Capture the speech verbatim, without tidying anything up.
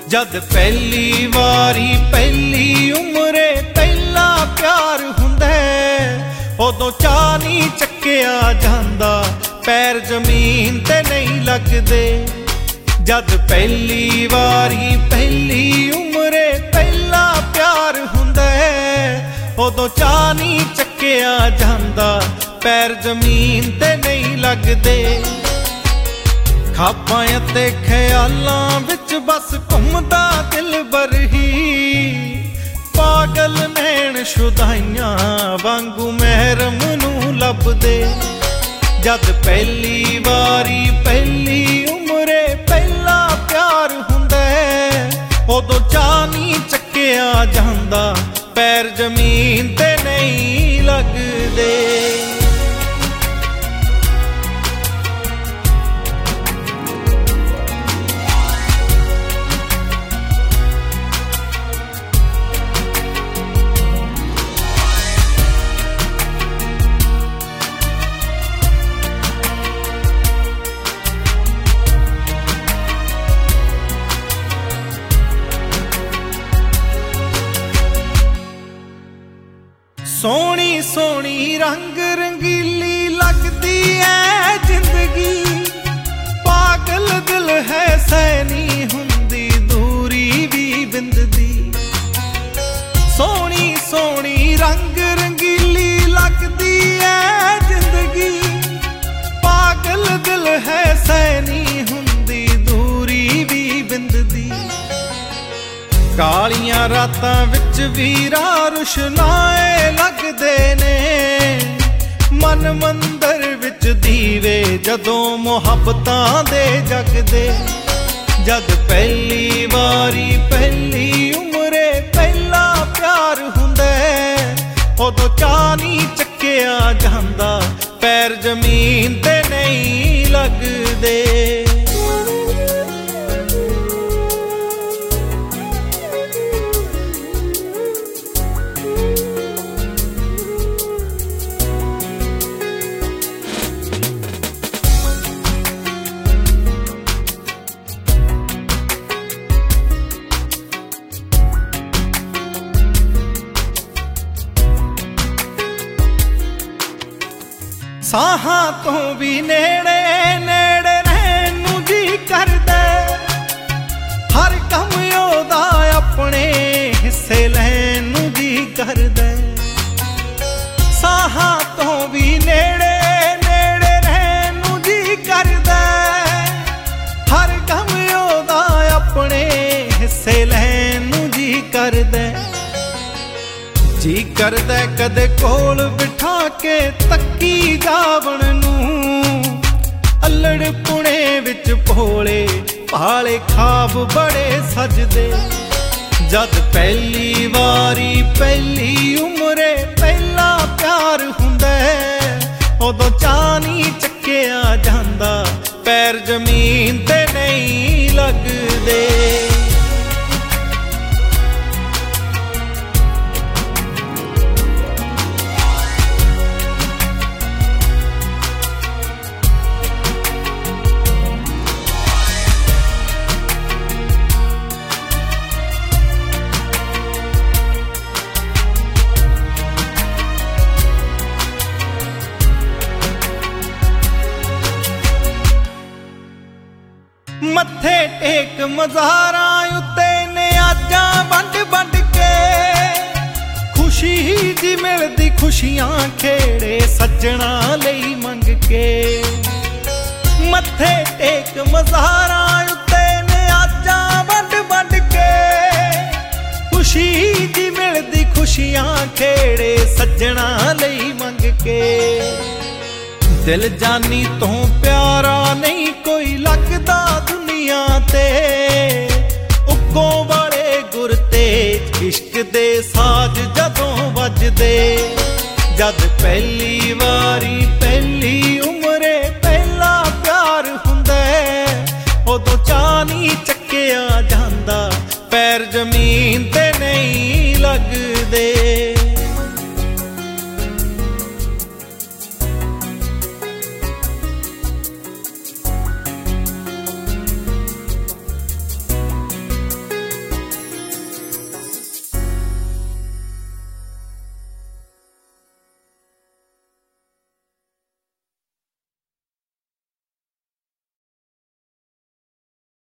जद पहली वारी पहली उमरे पहला प्यार हुंदा उदों चाह नहीं चक्किया जांदा पैर जमीन ते नहीं लगदे। जद पहली वारी पहली उमरे पहला प्यार हुंदा उदों चाह नहीं चक्किया जांदा पैर जमीन ते नहीं लगदे। खाबां ते ख्यालां विच बस घुमदा दिल बरही पागल नैन शुदाइयां वांगू महरम नूं लभदे। जद पहली वारी पहली उमरे पहला प्यार हुंदा उदों चाह नहीं चक्किया जांदा पैर जमीन ते नहीं लगदे। सोहनी सोहनी रंग रंगीली लगदी है जिंदगी पागल दिल है सैनी हुंदी दूरी भी बिंददी। सोहनी सोहनी रंग रंगीली लगदी है जिंदगी पागल दिल है सैनी हुंदी दूरी भी बिंददी। कालियां रातां विच वीरा रुशनाए लगदे ने मन मंदर विच दीवे जदों मुहब्बतां दे जगदे। जद पहली वारी पहली उमरे पहला प्यार हुंदा उदों चाह नहीं चक्किया जांदा पैर जमीन ते नहीं लगदे। साहां तो भी नेड़े नेड़े रहन नूं जी करदा हर कम ओदा अपने हिस्से लैन नूं जी करदा। साहां तो भी नेड़े नेड़े रहन नूं जी करदा हर कम ओदा अपने हिस्से लैन नूं जी करदा। जी करदा कदे कोल बिठा के तक्की जावण नूं अल्लड़ पुणे विच भोले भाले ख्वाब बड़े सजदे। जद पहली वारी पहली उमरे पहला प्यार हुंदा उदों चाह नहीं चक्किया जांदा पैर जमीन ते नहीं लगदे। मत्थे टेक मज़ारां उत्ते नियाज़ां वंड वंड के खुशी जी मिलदी खुशियां खेड़े सज्जणा लई मंग के। मत्थे टेक मज़ारां उत्ते नियाज़ां वंड वंड के खुशी जी मिलदी खुशियां खेड़े सज्जणा लई मंग के। दिल जानी तो प्यारा नहीं कोई लगदा दुनिया ते उक्कों वाले गुर तेज इश्क दे साज जदों वजदे। जद पहली वारी पहली उमरे पहला प्यार हुंदा उदों चाह नहीं चक्किया जांदा पैर जमीन ते नहीं लगदे।